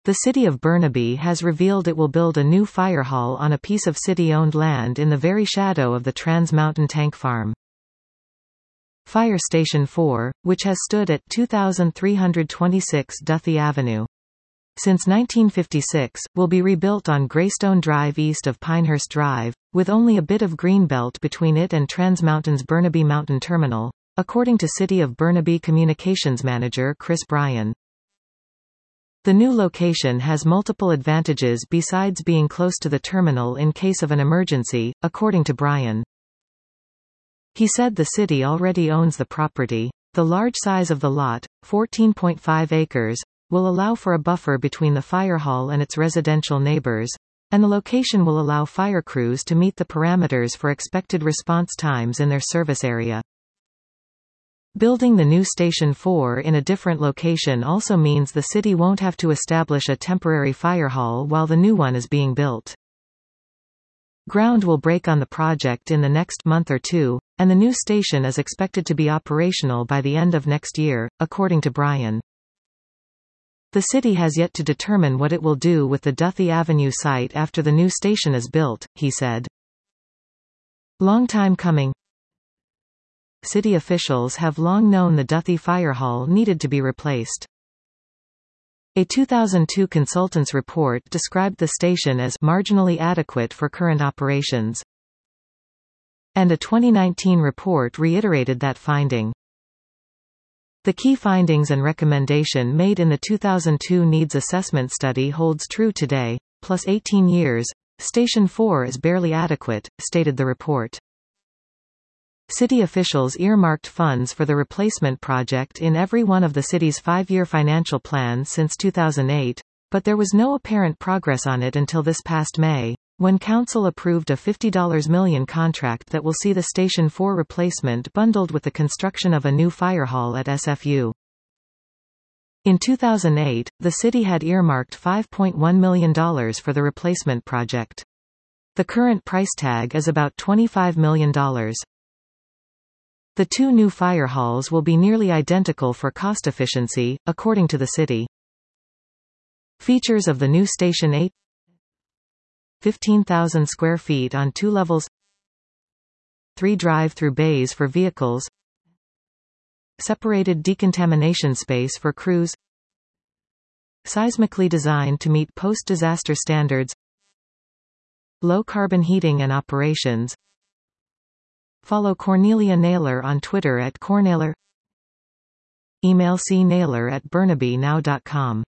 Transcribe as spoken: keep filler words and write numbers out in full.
The city of Burnaby has revealed it will build a new fire hall on a piece of city-owned land in the very shadow of the Trans Mountain Tank Farm. Fire Station four, which has stood at two thousand three hundred twenty-six Duthie Avenue since nineteen fifty-six, will be rebuilt on Greystone Drive east of Pinehurst Drive, with only a bit of greenbelt between it and Trans Mountain's Burnaby Mountain Terminal, according to City of Burnaby Communications Manager Chris Bryan. The new location has multiple advantages besides being close to the terminal in case of an emergency, according to Bryan. He said the city already owns the property. The large size of the lot, fourteen point five acres, will allow for a buffer between the fire hall and its residential neighbors, and the location will allow fire crews to meet the parameters for expected response times in their service area. Building the new Station four in a different location also means the city won't have to establish a temporary fire hall while the new one is being built. Ground will break on the project in the next month or two, and the new station is expected to be operational by the end of next year, according to Bryan. The city has yet to determine what it will do with the Duthie Avenue site after the new station is built, he said. Long time coming. City officials have long known the Duthie Fire Hall needed to be replaced. A two thousand two consultants report described the station as marginally adequate for current operations. And a twenty nineteen report reiterated that finding. The key findings and recommendation made in the two thousand two needs assessment study holds true today, plus eighteen years. Station four is barely adequate, stated the report. City officials earmarked funds for the replacement project in every one of the city's five-year financial plans since two thousand eight, but there was no apparent progress on it until this past May, when Council approved a fifty million dollars contract that will see the Station four replacement bundled with the construction of a new fire hall at S F U. In two thousand eight, the city had earmarked five point one million dollars for the replacement project. The current price tag is about twenty-five million dollars. The two new fire halls will be nearly identical for cost efficiency, according to the city. Features of the new Station eight: fifteen thousand square feet on two levels, three drive-through bays for vehicles, separated decontamination space for crews, seismically designed to meet post-disaster standards, low-carbon heating and operations. Follow Cornelia Naylor on Twitter at Cornaylor. Email c naylor at burnaby now dot com.